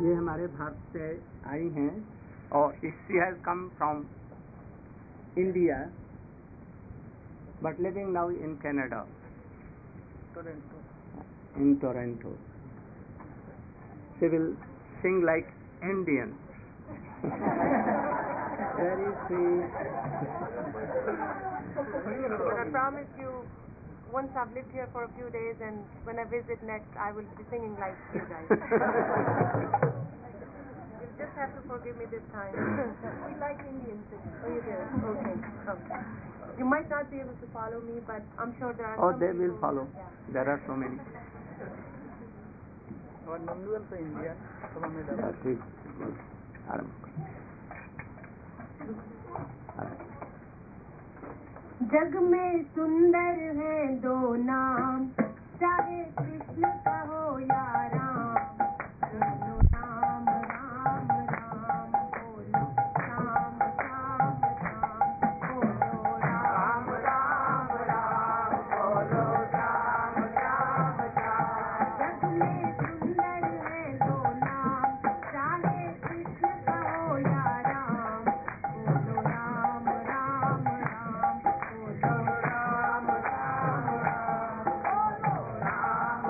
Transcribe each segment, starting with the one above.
ये हमारे भारत से आई हैं और she has come from India but living now in Canada, in Toronto. She will sing like Indian. Very sweet. But I promise you, once I've lived here for a few days and when I visit next, I will be singing like you guys. You'll just have to forgive me this time. We like Indian singing. Oh, you do? Okay. Okay. You might not be able to follow me, but I'm sure there are some they people will follow. Yeah. There are so many. और नंदुअल तो India तो हमें ठीक आरंभ। जग में सुंदर है दो नाम, चाहे कृष्ण कहो या राम, बोलो राम राम राम, बोलो राम राम राम, बोलो राम राम राम, बोलो राम राम राम। जग में सुंदर है दो नाम, चाहे कृष्ण कहो या राम, बोलो राम राम राम, बोलो राम राम राम, बोलो Ram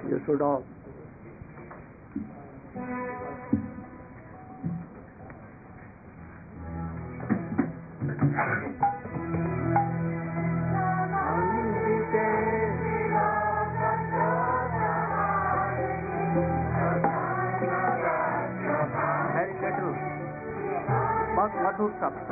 You should all. Very little. बहुत मधुर शब्द.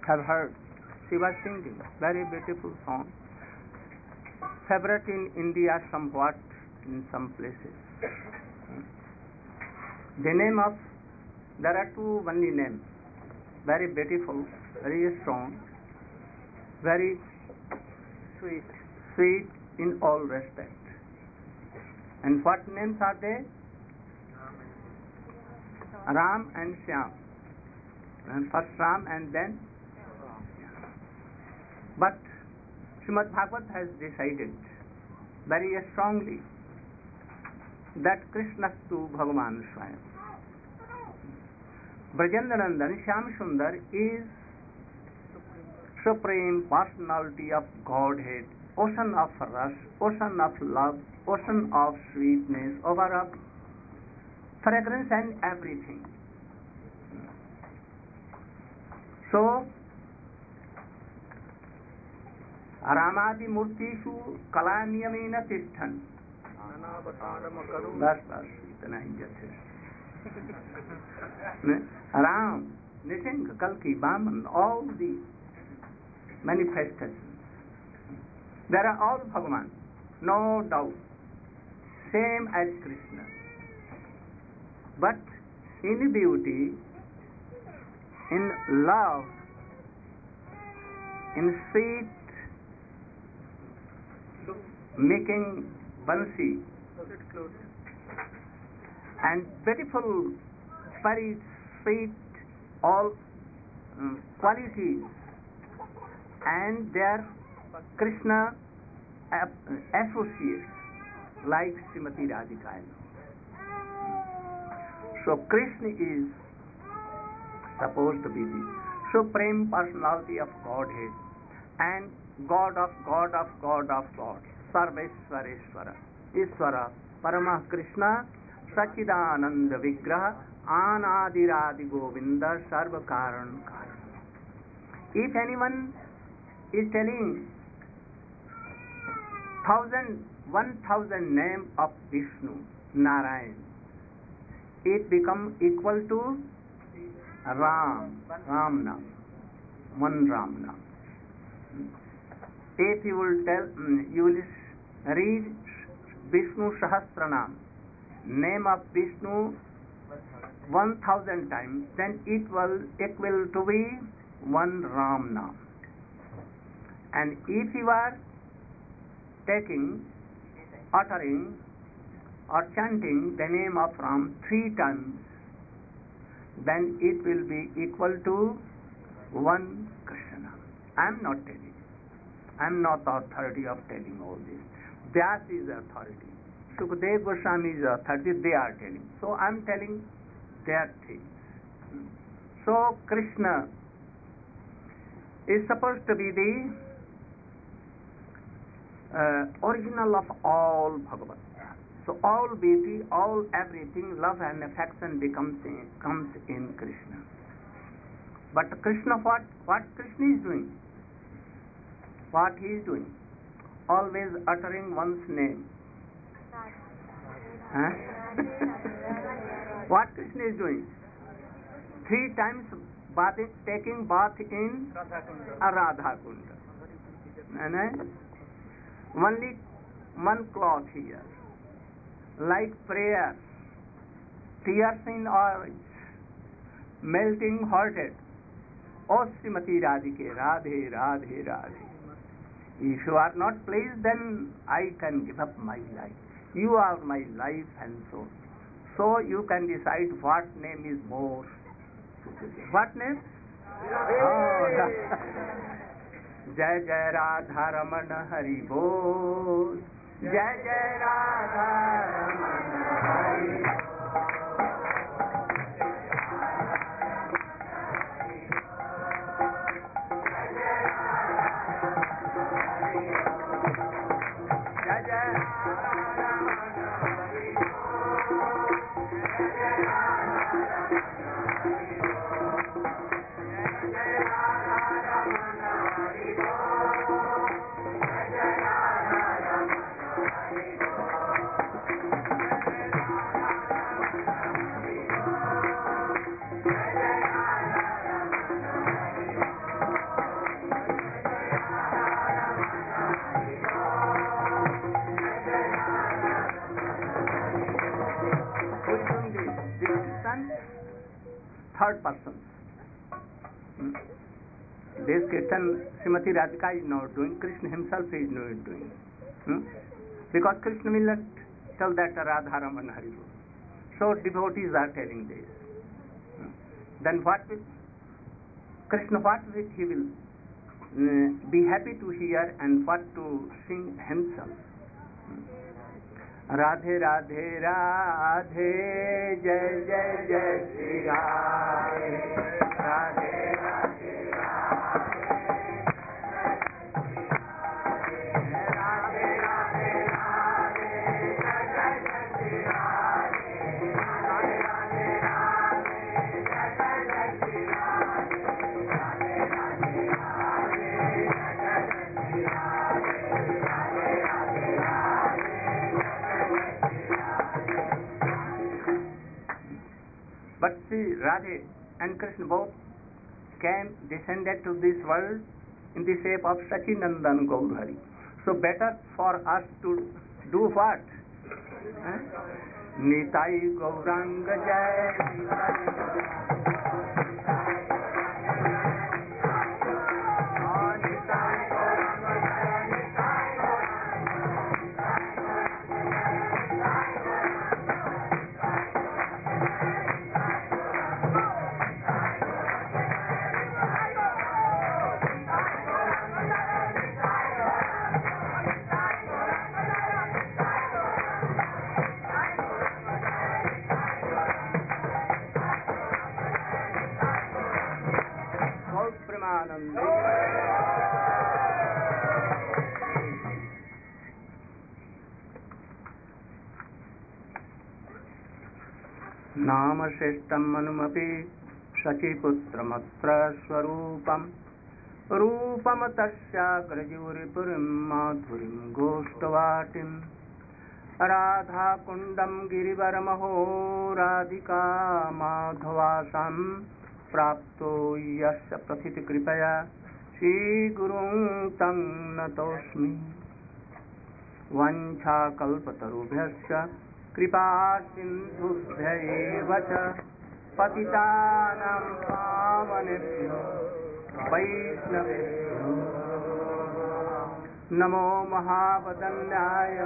have heard. She was singing very beautiful song. Favorite in India somewhat in some places. The name of, there are two only names. Very beautiful, very strong, very sweet in all respect. And what names are they? Ram and Shyam. And first Ram and then. But Srimad Bhagavat has decided very strongly that Krishna to Bhagavan Swayam. Brajendra Nandan Shyam Sundar is Supreme Personality of Godhead, ocean of rasa, ocean of love, ocean of sweetness, over of fragrance and everything. So, Ramadi Murtishu Kalaniyamena Tishtan. बस बस इतना ही जैसे Ram, Nishinga, Kalki, Vaman, all the manifestations. There are all Bhagavan, no doubt, same as Krishna. But in beauty, in love, in sweet making bansi, and beautiful, very sweet, all qualities, and their Krishna associates like Srimati Radhika. So Krishna is supposed to be the Supreme Personality of Godhead and God of God of God of God, Sarvesvareshvara, Isvara, Parama Krishna, Sachidananda Vigraha, Anadiradi Govinda, Sarva Karan Karan. If anyone is telling 1,000 name of Vishnu, Narayan, it become equal to Ram Nam, one Ram Nam. If you will tell, you will read Vishnu Sahasranam, name of Vishnu 1,000 times, then it will equal to be one Ram Nam. And if you are uttering or chanting the name of Ram 3 times, then it will be equal to one Krishna. I am not telling. I am not the authority of telling all this. Vyas is the authority. Sukadeva Goswami is the authority. They are telling. So I am telling their things. So Krishna is supposed to be the original of all Bhagavat. So all beauty, all everything, love and affection comes in Krishna. But Krishna, what Krishna is doing? What he is doing? Always uttering one's name. Huh? What Krishna is doing? 3 times taking bath in Radha Kunda. And only one cloth here. Like prayer, tears in eyes, melting hearted. O Srimati Radhike, Radhe, Radhe, Radhe. If you are not pleased, then I can give up my life. You are my life and soul. So you can decide what name is more. What name? Oh. Jai Jai Radha Ramana Hari Bol. Jai Jai Radha Ramana Hari Bol. This kirtan Srimati Radhika is not doing, Krishna himself is not doing. Because Krishna will not tell that Radha Raman Hari. So devotees are telling this. Then what will Krishna, what will he will be happy to hear and what to sing himself? Radhe Radhe Radhe Jai Jai Jai Shri Radhe Radhe Radhe But see, Radhe and Krishna both descended to this world in the shape of Sachinandan Gaurhari. So better for us to do what? Nitai Gauranga Jai. नाम श्रेष्ठम मनुमपि शचीपुत्रमत्र स्वरूपम रूपम तस्याग्रजूरिपुरीं माधुरीं गोष्ठवाटिं राधा कुंडम गिरिवरमहो राधिका माधवासं प्राप्तो यस्य प्रथित कृपया श्रीगुरुं तं नतोऽस्मि वंशाकल्पतरुभ्यश्च कृपा सिन्धुभ्यैव च पतितानां पावनेभ्यो वैष्णवेभ्यो नमो महावदन्याय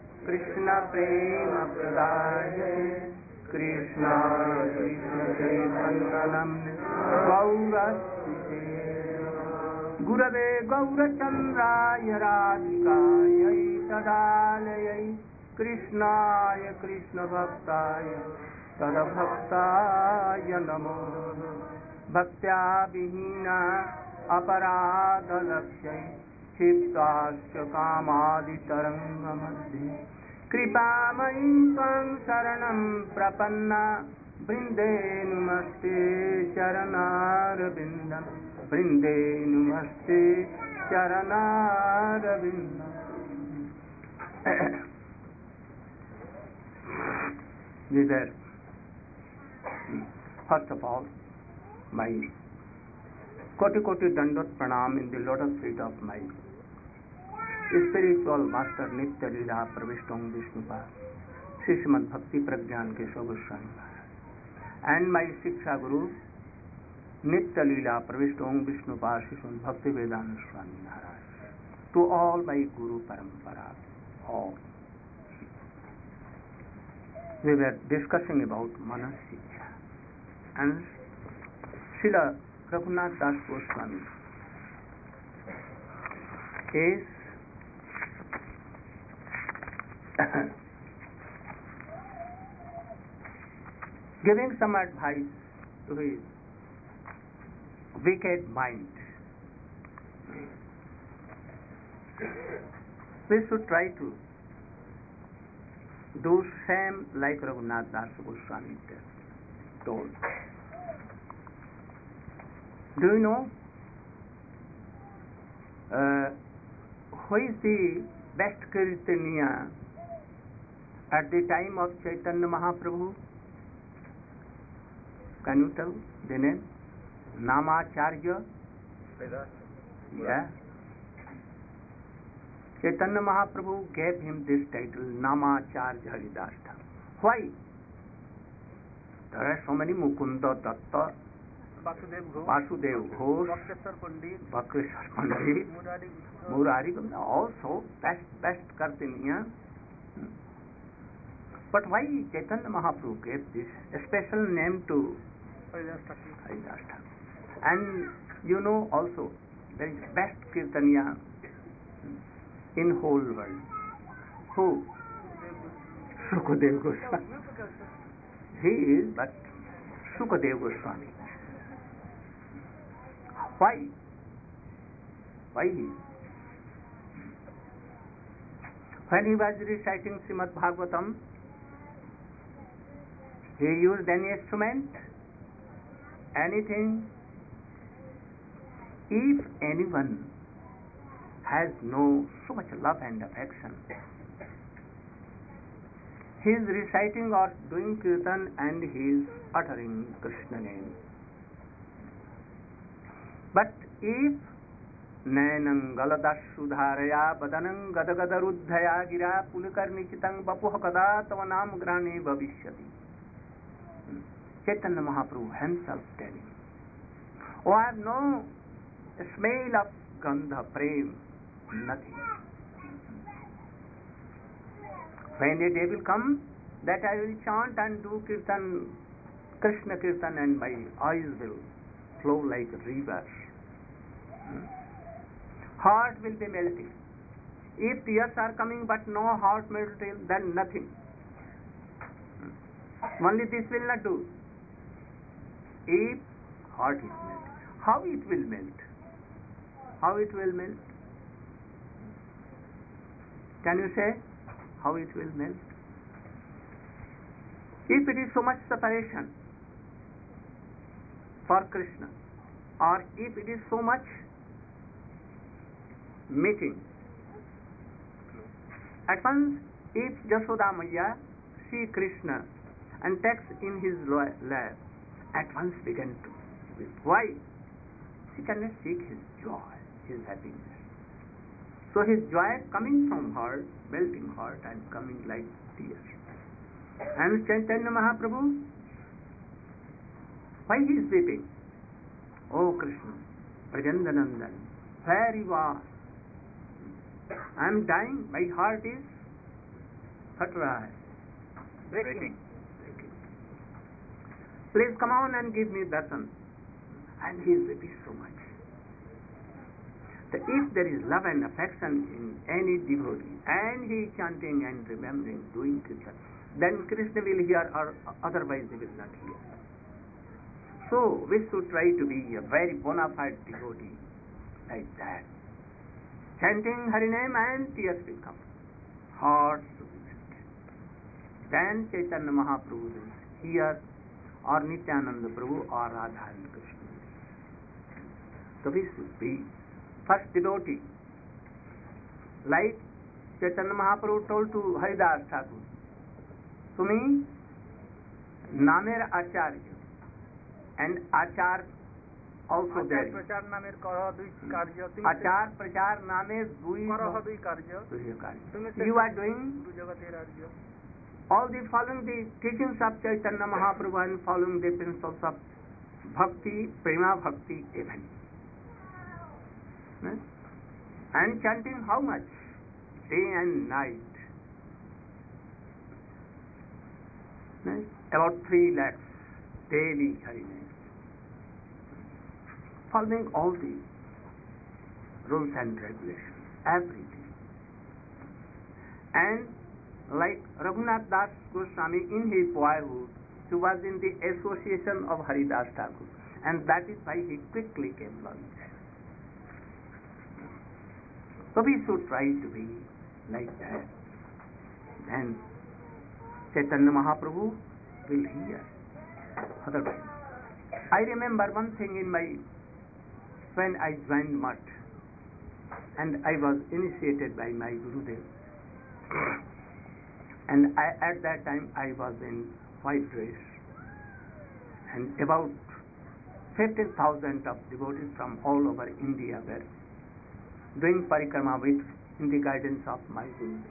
कृष्णप्रेमप्रदाय कृष्णाय कृष्णचैतन्यनाम्ने गौरस्ते गुरवे गौरचन्द्राय राधिकायै तदालयै कृष्णाय कृष्णभक्ताय तदभक्ताय नमो भक्त्या विहीना अपराधलक्ष्यै क्षिप्ताश्च कामादितरङ्गमध्ये कृपामयीं त्वां शरणं प्रपन्ना वृन्दे नुमस्ते चरणारविन्दं वृन्दे नुमस्ते चरणारविन्दम् These are, first of all, my koti dandot pranam in the lotus feet of my spiritual master Nitya Leela Pravishtam Vishnupad, Sri Srimad Bhakti Pragyan Keshav Goswami Maharaj, and my Shiksha Guru Nitya Leela Pravishtam Vishnupad Sri Srimad Bhakti Vedanta Swami Maharaj, to all my Guru Parampara, all. We were discussing about Manasiksha, and Srila Raghunath Das Goswami is giving some advice to his wicked mind. We should try to do same like Raghunath Das Goswami told. Do you know who is the best Kirtaniya at the time of Chaitanya Mahaprabhu? Can you tell the name? Namacharya? Yeah. Chaitanya Mahaprabhu gave him this title, Namacharya Haridas Thakur. Why? There are so many Mukunda Datta, Vasudev Ghosh, Bakreshwar Pandit, Murari, also best Kirtaniya. But why Chaitanya Mahaprabhu gave this special name to Haridas Thakur? And you know also, there is best Kirtaniya in whole world. Who? Sukadev Goswami. He is, but Sukadev Goswami. Why? Why he? When he was reciting Srimad Bhagavatam, he used any instrument, anything. If anyone has no so much love and affection, he is reciting or doing kirtan and he is uttering Krishna name. But if Nainam galadashu dharaya badanam gadagadaruddhaya gira pulikarnichitang bapuha kada tavanam grane bhavishyati. Chaitanya Mahaprabhu himself telling, oh, I have no smell of gandha, prem, nothing. When a day will come that I will chant and do kirtan, Krishna kirtan, and my eyes will flow like rivers. Heart will be melting. If tears are coming but no heart melting, then nothing. Only this will not do. If heart is melting, how it will melt? How it will melt? Can you say how it will melt? If it is so much separation for Krishna, or if it is so much meeting, at once if Jashoda Maya see Krishna and takes in his lap, at once began to weep. Why? She cannot seek his joy, his happiness. So his joy coming from her, melting heart and coming like tears. And Chaitanya Mahaprabhu, why he is weeping? Oh Krishna, Prajandanandan, where you are? I am dying, my heart is breaking. Please come on and give me darshan. And he is weeping so much. That if there is love and affection in any devotee, and he is chanting and remembering, doing kirtan, then Krishna will hear, or otherwise he will not hear. So we should try to be a very bona fide devotee like that. Chanting Hari name and tears will come. Heart should be melted. Then Chaitanya Mahaprabhu will hear, or Nityananda Prabhu, or Radha and Krishna. So we should be first devotee. Like Chaitanya Mahaprabhu told to Haridas Thakur, Tumi Namer Acharya, and Achar also there. Achar Prachar Namer Dui Karya. You are doing all the following the teachings of Chaitanya Mahaprabhu and following the principles of Bhakti, Prema Bhakti even. And chanting how much? Day and night. About 3 lakhs daily Hari name. Following all the rules and regulations, everything. And like Raghunath Das Goswami in his boyhood, he was in the association of Haridas Thakur, and that is why he quickly came learning. So we should try to be like that. Then Chaitanya Mahaprabhu will hear. Otherwise, I remember one thing when I joined Math, and I was initiated by my Gurudev. And at that time I was in white dress, and about 15,000 of devotees from all over India were doing parikrama in the guidance of my Gurudev.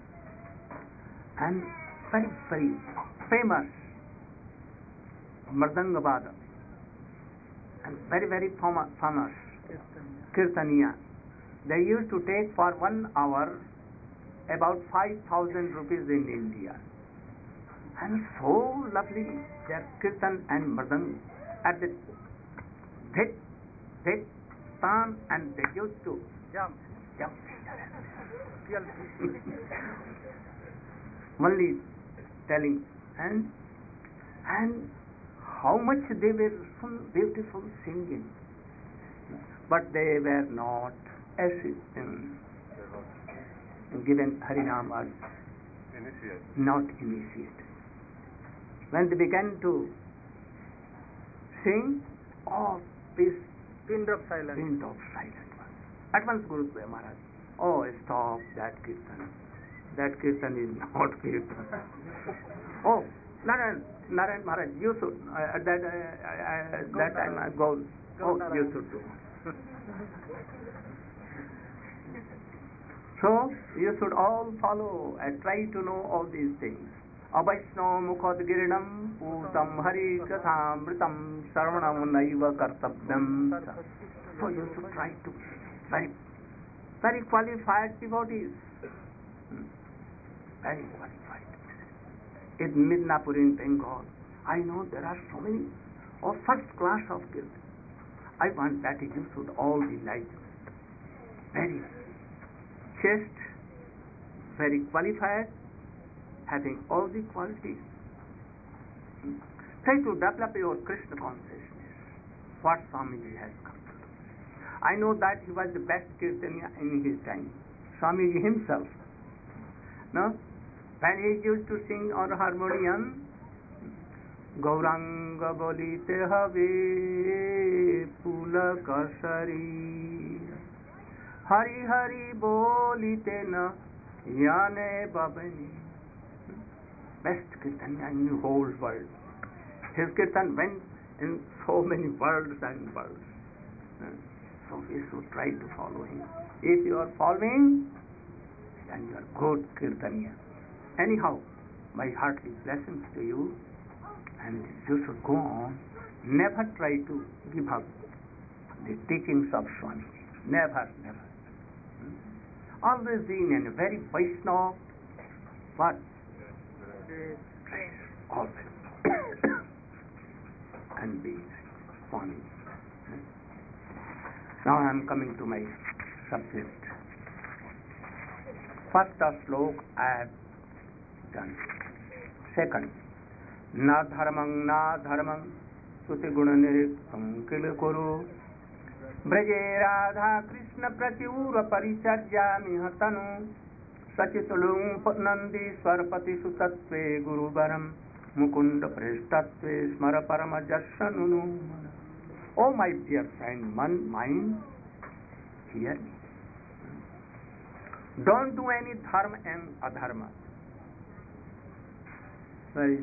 And very, very famous Mardangavada and very, very famous Kirtaniya. Kirtaniya. They used to take for 1 hour about 5,000 rupees in India. And so lovely their kirtan and mridang at the dhit, dhit, tan, and they used to Jump. jump. Real. Only telling and how much they were so beautiful singing, but they were not given Harinam or not initiated. When they began to sing, oh, peace, Pinned of silence. wind of silence. At once Guru Maharaj, oh, stop that kirtan. That kirtan is not kirtan. Oh, Narayan Maharaj, you should, at that time I go, oh, you should do. So, you should all follow and try to know all these things. Avaishno mukhad girinam putam hari kathamritam sarvanam naiva kartabhyam. So you should try to very, very qualified devotees. Very qualified. In Midnapur in Bengal, I know there are so many of first class of kirtan. I want that you should all be like very chaste, very qualified, having all the qualities. Try to develop your Krishna consciousness. What Swamiji has come to do. I know that he was the best Kirtaniya in his time. Swamiji himself. No? When he used to sing on harmonium, Gauranga bolite have pula kasari, Hari Hari bolite na yane babani. Best Kirtaniya in the whole world. His Kirtan went in so many worlds and worlds. So we should try to follow him. If you are following, then you are good Kirtaniya. Anyhow, my heartly blessings to you, and you should go on. Never try to give up the teachings of Swami. Never, never. Always being in a very Vaishnava, what? Praise. Always. And be Swami. Now I am coming to my subject. First slok I have done. Second, na dharmang suti guna niriktam kilakuru braje radha krishna pratyura paricharjami hatanu sachitulum nandi swarpati sutatve guruvaram mukunda prestatve smara parama jasanunu. Oh my dear friend, mind, hear me. Don't do any dharma and adharma. Where is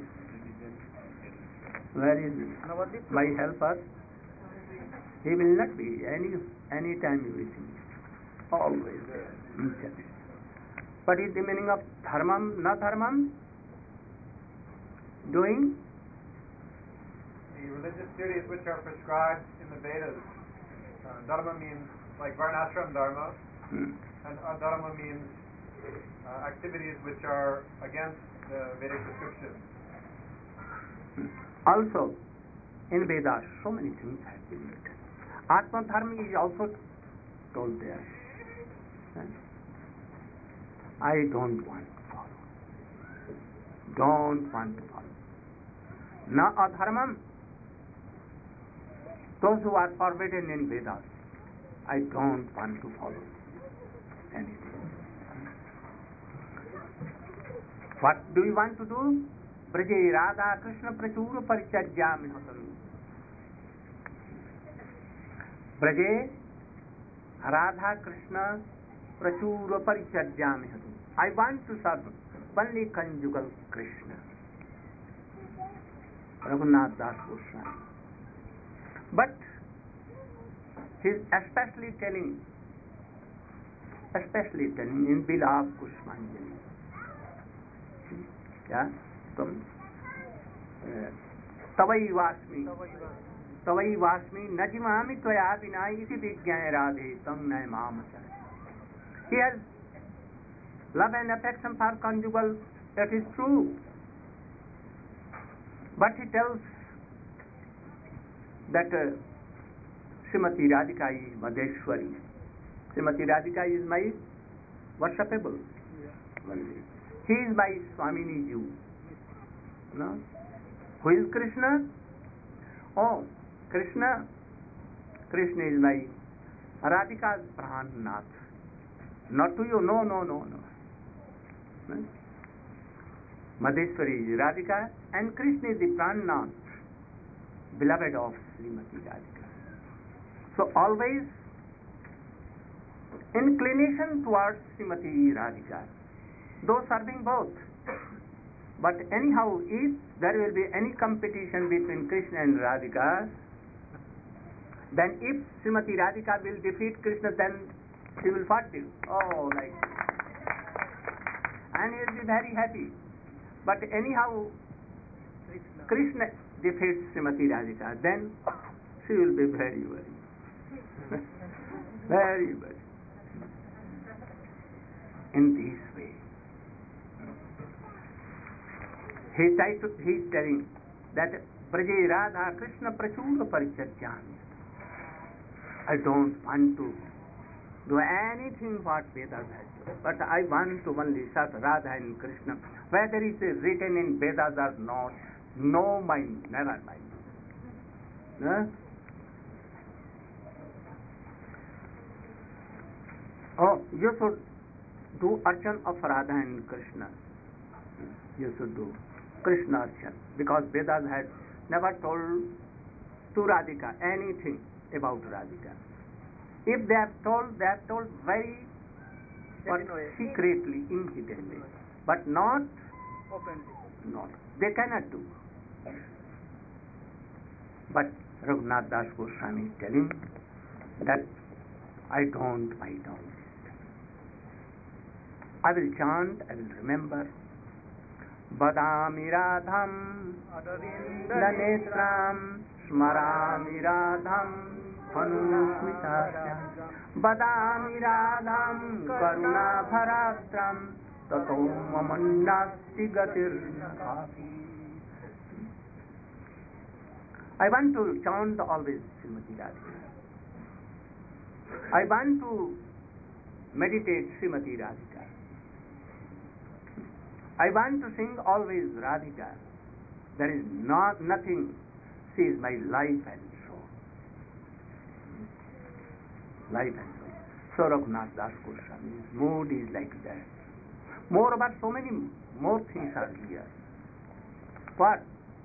it? By help us. He will not be any time you will see. Always there. What is the meaning of dharmam, na dharmam? Doing? The religious duties which are prescribed in the Vedas. Dharma means like varnashram dharma, and adharma means activities which are against the Vedic prescriptions. Also, in Vedas, so many things have been written. Atma Dharma is also told there. I don't want to follow. Don't want to follow. Na adharmam. Those who are forbidden in Vedas, I don't want to follow anything. What do you want to do? Braje Radha Krishna Prachura Paricharjami Hatanu. Braje Radha Krishna Prachura Paricharjami Hatanu. I want to serve only conjugal Krishna. Raghunath Das Goswami. But he is especially telling in Bilaf Kushmanjali. Yeah? Tavai Vasmi. तवई वास्मी न जिमामि त्वया विना इति विज्ञाय राधे तं न माम च. He has love and affection for conjugal, that is true. But he tells that Srimati Radhika is Madheshwari. Srimati Radhika is my worshipable. He is my Swamini Jew. No? Who is Krishna? Oh, Krishna. Krishna is my Radhika's Prannath. Not to you, no. No? Madheshwari is Radhika and Krishna is the Prannath, beloved of Srimati Radhika. So always inclination towards Srimati Radhika, though serving both. But anyhow, if there will be any competition between Krishna and Radhika, then if Srimati Radhika will defeat Krishna, then she will what do? Oh, like and he will be very happy. But anyhow, Krishna defeats Srimati Radhika, then she will be very, very, very. In this way, he is telling that Praje Radha Krishna Prachura Paricharyami. I don't want to do anything what Vedas has done, but I want to only serve Radha and Krishna. Whether it is written in Vedas or not, no mind, never mind. No? Oh, you should do archan of Radha and Krishna. You should do Krishna archan, because Vedas had never told to Radhika anything about Radhika. If they have told very secretly, in hidden way, but not openly. Not. They cannot do. But Raghunath Das Goswami is telling that I don't. I will chant, I will remember. Badami Radham Danetram Smarami Radham Panusmitasyam Badami Radham Karuna Bharatram Tato Mamannasti Gatir. I want to chant always Srimati Radhika. I want to meditate Srimati Radhika. I want to sing always Radhika. There is nothing. She is my life and soul. Life and soul. So Raghunath Das Goswami's mood is like that. Moreover, so many more things are here. What?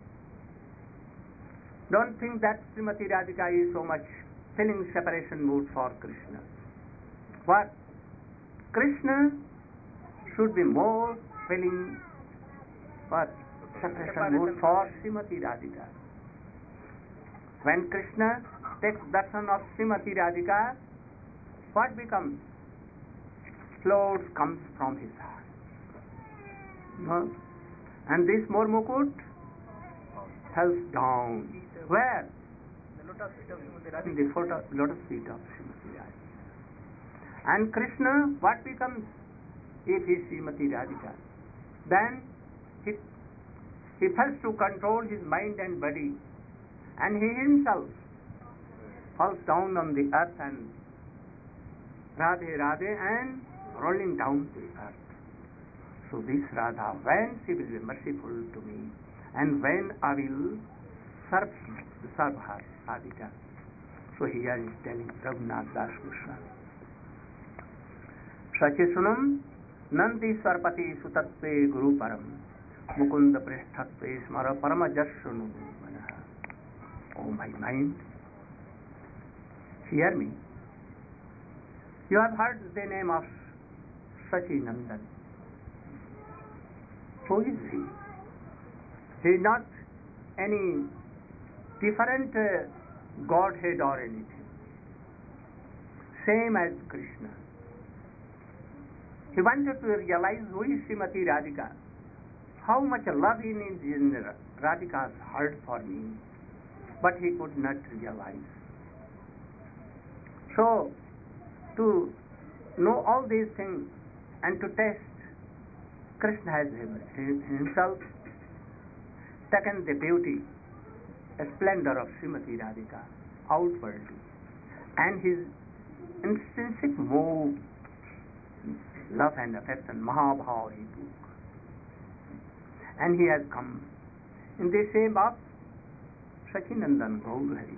Don't think that Srimati Radhika is so much feeling separation mood for Krishna. What? Krishna should be more feeling what? Separation mood for Srimati Radhika. When Krishna takes darshan of Srimati Radhika, what becomes? Flows comes from his heart. No? And this more mukut falls down. Where? The lotus feet of Srimati In Radhika. the lotus feet of Srimati Radhika. And Krishna, what becomes if he is Srimati Radhika? Then he fails to control his mind and body, and he himself falls down on the earth and Radhe Radhe and rolling down the earth. So this Radha, when she will be merciful to me, and when I will serve her, Radhika. So here is telling Raghunath Das Goswami. Sachisunam Nandi Sarpati Sutatve Guru Param Mukunda Presthatve Smara Parama Jasunu. Oh my mind, hear me. You have heard the name of Sachinandan. Who is he? He is not any different Godhead or anything. Same as Krishna. He wanted to realize who is Srimati Radhika. How much love in Radhika's heart for me. but he could not realize. So, to know all these things and to test, Krishna has himself taken the beauty, splendor of Srimati Radhika outwardly, and his intrinsic move, love and affection, Mahabhava he took, and he has come in the shape of Sachinandan Gaurhari.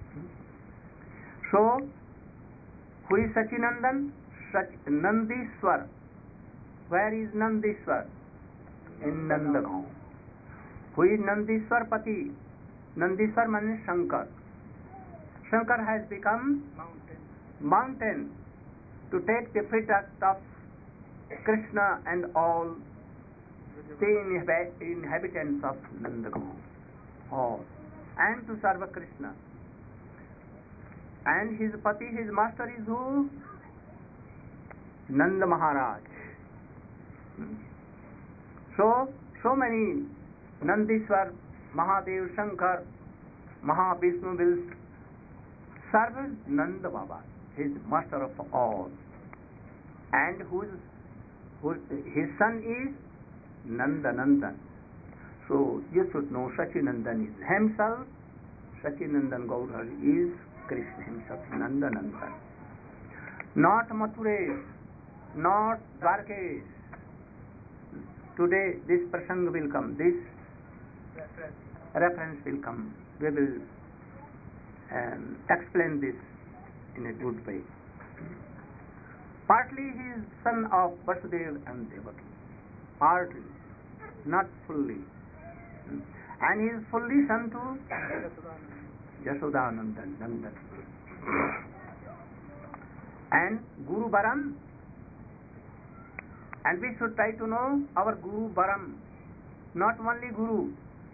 So, who is Sachinandan? Nandiswar. Where is Nandiswar? In Nandagaon. Who is Nandiswar Pati? Nandiswar means Shankar. Shankar has become mountain to take the pretext of Krishna and all the inhabitants of Nandagaon. All. And to serve Krishna. And his Pati, his master is who? Nanda Maharaj. So many Nandiswar, Mahadev, Shankar, Mahavishnu will serve Nanda Baba, his master of all. And his son is Nanda Nandan. So you should know Sachinandan is himself. Sachinandan Gaurhari is Krishna himself, Nanda Nandan. Not Mathuresh, not Dwarkesh. Today this prasanga will come, this reference will come. We will explain this in a good way. Partly he is son of Vasudeva and Devaki. Partly, not fully. And he is fully son to Yashodanandan, Nandan. And Guru Baram. And we should try to know our Guru Baram. Not only Guru,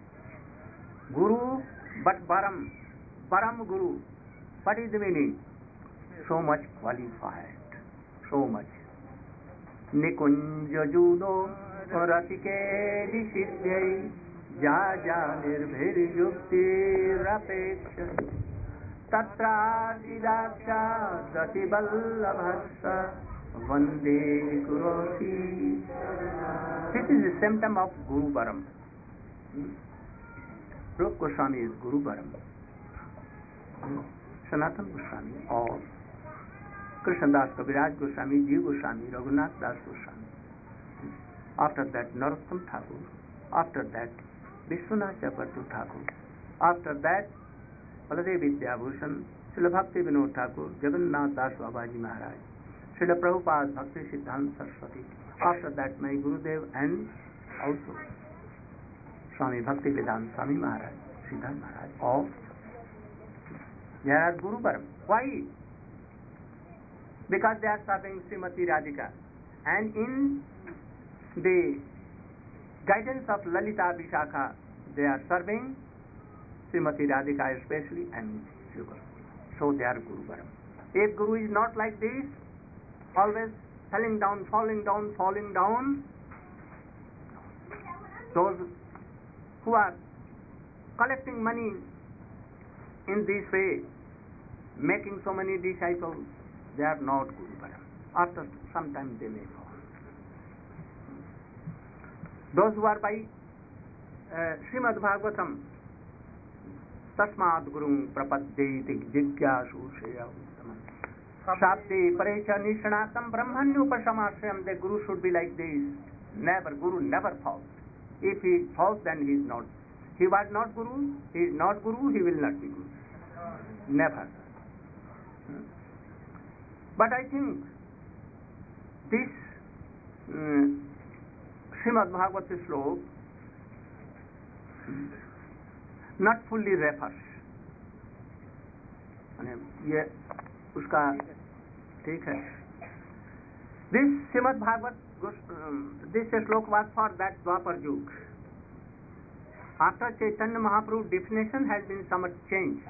but Baram. Baram Guru. What is the meaning? So much qualified. So much. Nikunja Judo Ratike Dishidhyai Jaja Nirbhir Yukti Rapeksha Tatra Didaksha Datiballabhasa Vande Kuroti. This is the symptom of Guru Baram. Rup Goswami is Guru Baram. Sanatan Goswami, all. Krishnadas Kaviraj Goswami, Jiva Goswami, Raghunath Das Goswami. After that, Narottam Thakur. After that, Vishwanath Chakravarti Thakur. After that, Baladev Vidyabhushan, Srila Bhakti Vinod Thakur, Jagannath Das Babaji Maharaj, Srila Prabhupada Bhakti Siddhanta Saraswati. After that, my Gurudev and also Swami Bhakti Vedanta Swami Maharaj, Siddhanta Maharaj, all. They are Guru Baram. Why? Because they are serving Srimati Radhika. And in the guidance of Lalita Vishakha, they are serving Srimati Radhika especially and Shri. So they are Guru Baram. If Guru is not like this, always falling down, those who are collecting money in this way, making so many disciples, they are not Guru Baram. After some time they may fall. Those who are by Srimad Bhagavatam, Tasmad Gurum Prapaddeti Jigyasu Shreya Uttamam Shapti Parecha Nishanatam Brahmanyupashamashrayam. The Guru should be like this. Never, Guru never falls. If he falls, then he is not. He was not Guru, he is not Guru, he will not be Guru. Never. But I think this Srimad Bhagavata Slok not fully refers. ये उसका ठीक है. This Srimad Bhagavat, this slok was for that Dwapar Yug. After Chaitanya Mahaprabhu, definition has been somewhat changed.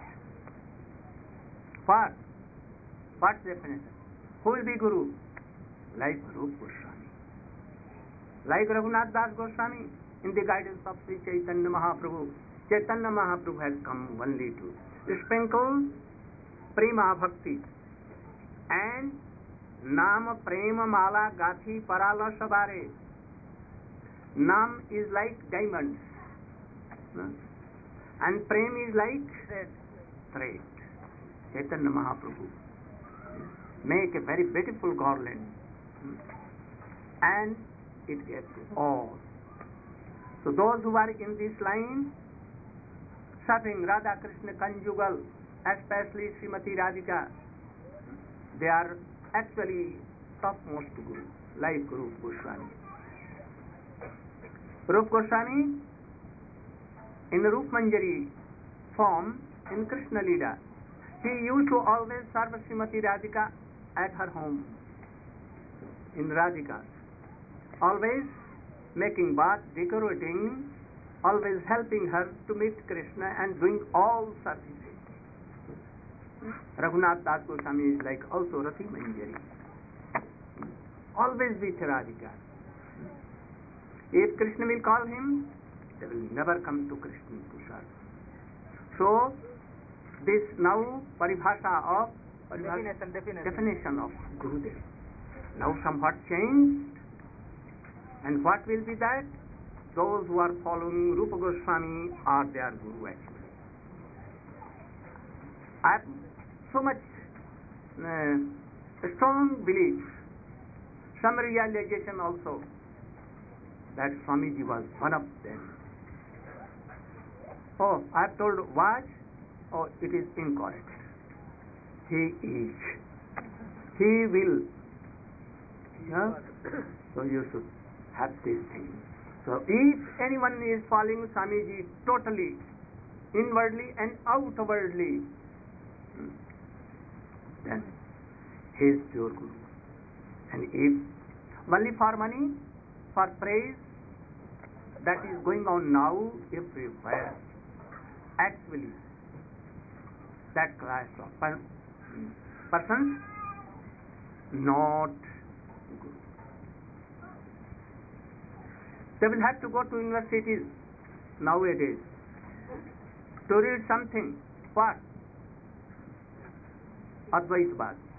What definition? Who will be Guru? Like Rupa Goswami, like Raghunath Das Goswami, in the guidance of Sri Chaitanya Mahaprabhu. Chaitanya Mahaprabhu has come only to sprinkle prema bhakti and Nam prema mala gathi parala sabare. Nam is like diamonds, and prem is like thread. Chaitanya Mahaprabhu make a very beautiful garland, and it gets all. So those who are in this line, serving Radha Krishna conjugal, especially Srimati Radhika, they are actually topmost guru, like Rupa Goswami. Rupa Goswami, in Rup Manjari form, in Krishna Leela, he used to always serve Srimati Radhika at her home, in Radhika, always making bath, decorating, always helping her to meet Krishna and doing all services. Raghunath Das Goswami is like also Rati Manjari, always with Radhika. If Krishna will call him, they will never come to Krishna to serve. So, this now paribhasha of definition of Gurudev now somewhat changed, and what will be that? Those who are following Rupa Goswami are their Guru actually. I have so much strong belief, some realization also, that Swamiji was one of them. Oh, I have told what? Oh, it is incorrect. He is. He will. Yeah? So you should have this thing. So if anyone is following Swamiji totally, inwardly and outwardly, then he is pure Guru. And if only for money, for praise, that is going on now everywhere. Actually, that class of persons not Guru. They will have to go to universities nowadays to read something. What? Advaitavad.